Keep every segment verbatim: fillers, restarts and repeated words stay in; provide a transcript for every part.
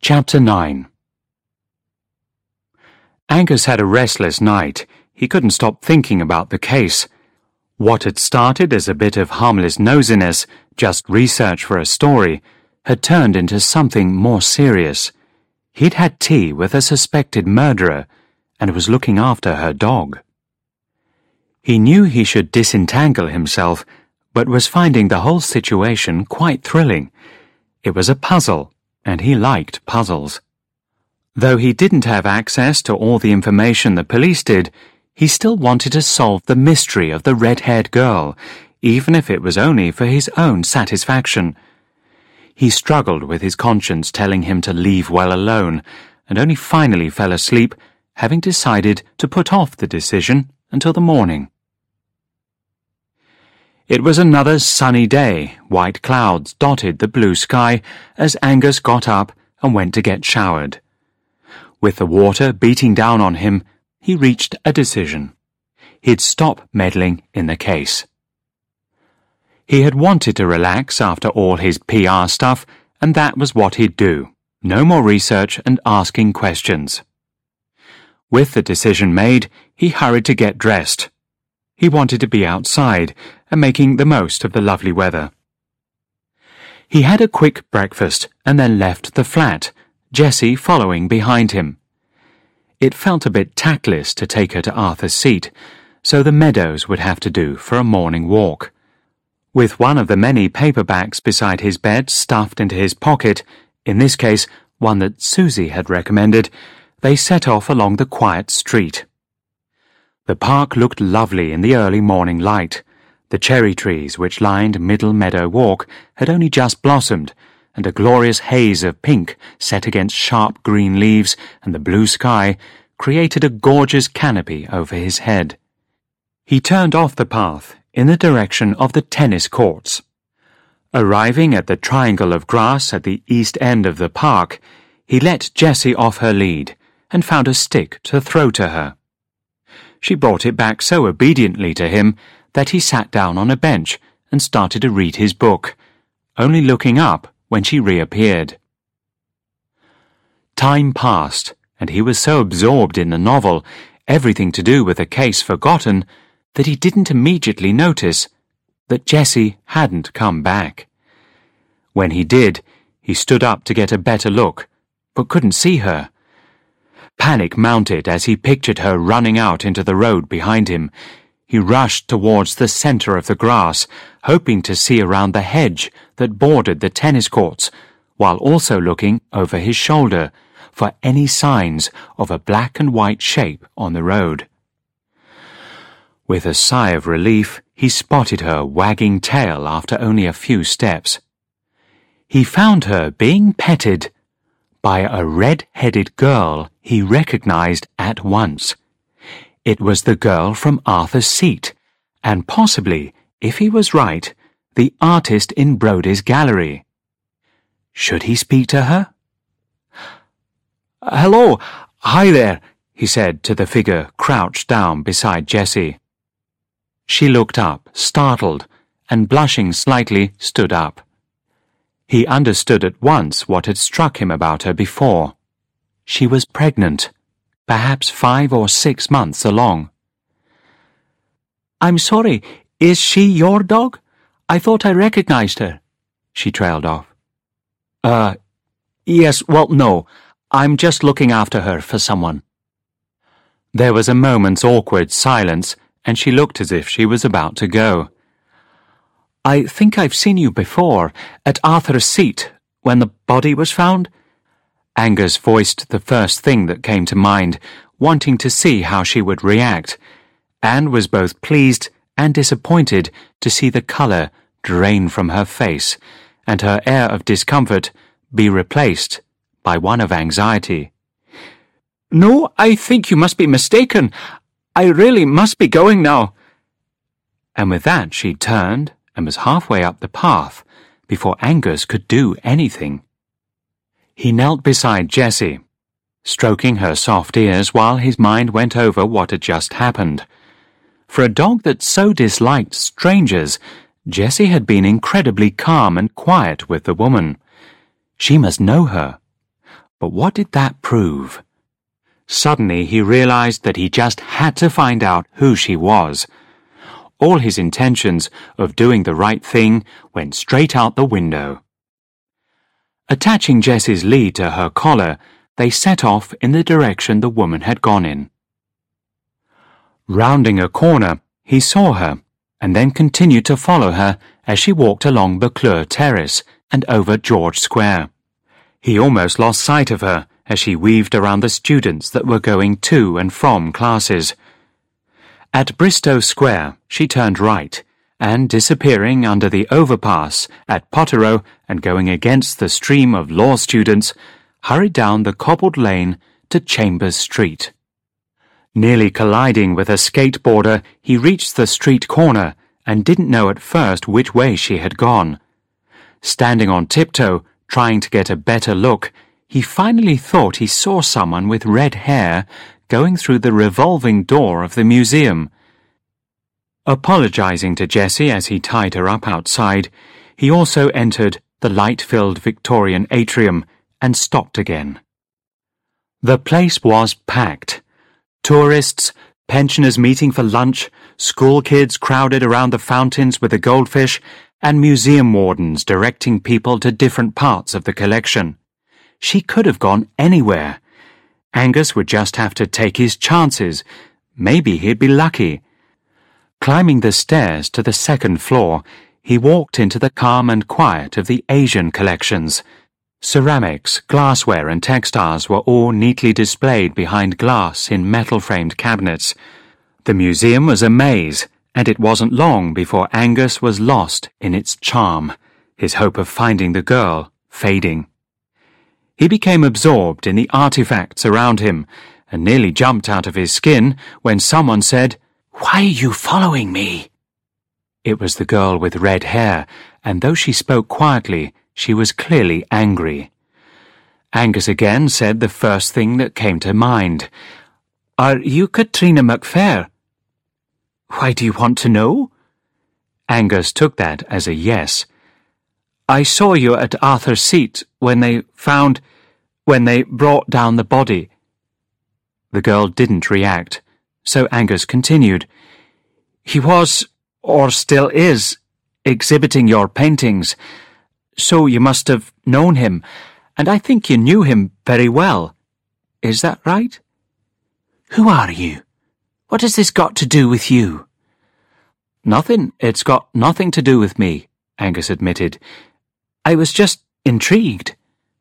Chapter nine. Angus had a restless night. He couldn't stop thinking about the case. What had started as a bit of harmless nosiness, just research for a story, had turned into something more serious. He'd had tea with a suspected murderer and was looking after her dog. He knew he should disentangle himself, but was finding the whole situation quite thrilling. It was a puzzle, and he liked puzzles. Though he didn't have access to all the information the police did, he still wanted to solve the mystery of the red-haired girl, even if it was only for his own satisfaction. He struggled with his conscience telling him to leave well alone, and only finally fell asleep, having decided to put off the decision until the morning. It was another sunny day. White clouds dotted the blue sky as Angus got up and went to get showered. With the water beating down on him, he reached a decision. He'd stop meddling in the case. He had wanted to relax after all his P R stuff, and that was what he'd do. No more research and asking questions. With the decision made, he hurried to get dressed. He wanted to be outside and making the most of the lovely weather. He had a quick breakfast and then left the flat, Jessie following behind him. It felt a bit tactless to take her to Arthur's Seat, so the meadows would have to do for a morning walk. With one of the many paperbacks beside his bed stuffed into his pocket, in this case one that Susie had recommended, they set off along the quiet street. The park looked lovely in the early morning light. The cherry trees which lined Middle Meadow Walk had only just blossomed, and a glorious haze of pink set against sharp green leaves and the blue sky created a gorgeous canopy over his head. He turned off the path in the direction of the tennis courts. Arriving at the triangle of grass at the east end of the park, he let Jessie off her lead and found a stick to throw to her. She brought it back so obediently to him that he sat down on a bench and started to read his book, only looking up when she reappeared. Time passed, and he was so absorbed in the novel, everything to do with the case forgotten, that he didn't immediately notice that Jessie hadn't come back. When he did, he stood up to get a better look, but couldn't see her. Panic mounted as he pictured her running out into the road behind him. He rushed towards the centre of the grass, hoping to see around the hedge that bordered the tennis courts, while also looking over his shoulder for any signs of a black and white shape on the road. With a sigh of relief, he spotted her wagging tail after only a few steps. He found her being petted by a red-headed girl he recognized at once. It was the girl from Arthur's Seat, and possibly, if he was right, the artist in Brodie's gallery. Should he speak to her? "Hello, hi there," he said to the figure crouched down beside Jessie. She looked up, startled, and blushing slightly, stood up. He understood at once what had struck him about her before. She was pregnant, perhaps five or six months along. "I'm sorry, is she your dog? I thought I recognized her," she trailed off. Uh, yes, well, no. I'm just looking after her for someone." There was a moment's awkward silence, and she looked as if she was about to go. "I think I've seen you before, at Arthur's Seat, when the body was found." Angus voiced the first thing that came to mind, wanting to see how she would react, and was both pleased and disappointed to see the colour drain from her face, and her air of discomfort be replaced by one of anxiety. "No, I think you must be mistaken. I really must be going now." And with that she turned and was halfway up the path before Angus could do anything. He knelt beside Jessie, stroking her soft ears while his mind went over what had just happened. For a dog that so disliked strangers, Jessie had been incredibly calm and quiet with the woman. She must know her. But what did that prove? Suddenly he realized that he just had to find out who she was. All his intentions of doing the right thing went straight out the window. Attaching Jessie's lead to her collar, they set off in the direction the woman had gone in. Rounding a corner, he saw her, and then continued to follow her as she walked along Buccleuch Terrace and over George Square. He almost lost sight of her as she weaved around the students that were going to and from classes. At Bristow Square, she turned right, and disappearing under the overpass at Potterrow and going against the stream of law students, hurried down the cobbled lane to Chambers Street. Nearly colliding with a skateboarder, he reached the street corner and didn't know at first which way she had gone. Standing on tiptoe, trying to get a better look, he finally thought he saw someone with red hair going through the revolving door of the museum. Apologizing to Jessie as he tied her up outside, he also entered the light-filled Victorian atrium and stopped again. The place was packed. Tourists, pensioners meeting for lunch, school kids crowded around the fountains with the goldfish, and museum wardens directing people to different parts of the collection. She could have gone anywhere. Angus would just have to take his chances. Maybe he'd be lucky. Climbing the stairs to the second floor, he walked into the calm and quiet of the Asian collections. Ceramics, glassware and textiles were all neatly displayed behind glass in metal-framed cabinets. The museum was a maze, and it wasn't long before Angus was lost in its charm, his hope of finding the girl fading. He became absorbed in the artifacts around him and nearly jumped out of his skin when someone said, "Why are you following me?" It was the girl with red hair, and though she spoke quietly, she was clearly angry. Angus again said the first thing that came to mind. "Are you Katrina MacPhair?" "Why do you want to know?" Angus took that as a yes. "I saw you at Arthur's Seat when they found... when they brought down the body." The girl didn't react, so Angus continued. "He was, or still is, exhibiting your paintings. So you must have known him, and I think you knew him very well. Is that right?" "Who are you? What has this got to do with you?" "Nothing. It's got nothing to do with me," Angus admitted. "I was just intrigued."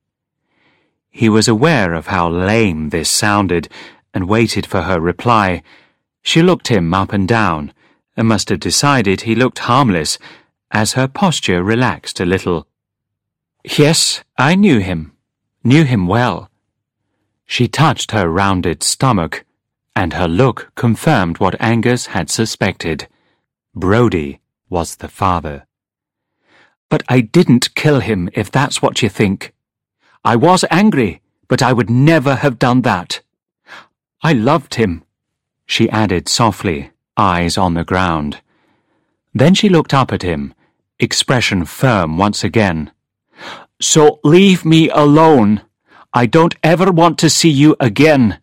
He was aware of how lame this sounded and waited for her reply. She looked him up and down and must have decided he looked harmless as her posture relaxed a little. "Yes, I knew him. Knew him well." She touched her rounded stomach, and her look confirmed what Angus had suspected. Brodie was the father. "But I didn't kill him, if that's what you think. I was angry, but I would never have done that. I loved him," she added softly, eyes on the ground. Then she looked up at him, expression firm once again. "So leave me alone. I don't ever want to see you again."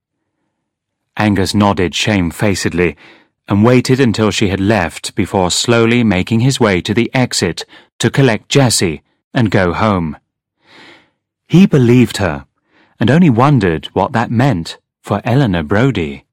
Angus nodded shamefacedly and waited until she had left before slowly making his way to the exit to collect Jessie and go home. He believed her, and only wondered what that meant for Eleanor Brodie.